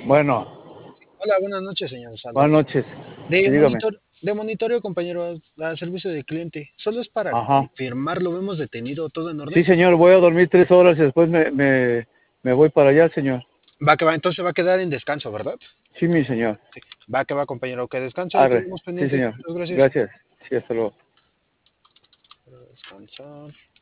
Bueno, Hola, buenas noches, señor buenas Salvador. noches. Sí, dígame. De monitoreo, compañero, a servicio de cliente. Solo es para Ajá. confirmar, lo vemos detenido, ¿todo en Sí, orden? señor, voy a dormir 3 horas y después me voy para allá, señor. Va que va, entonces va a quedar en descanso, ¿verdad? Sí, mi señor. Sí. Va que va, compañero, que descanse, ahí Arre. quedamos Sí, pendientes. señor. Muchas gracias. Gracias. Sí, hasta luego. Descansar.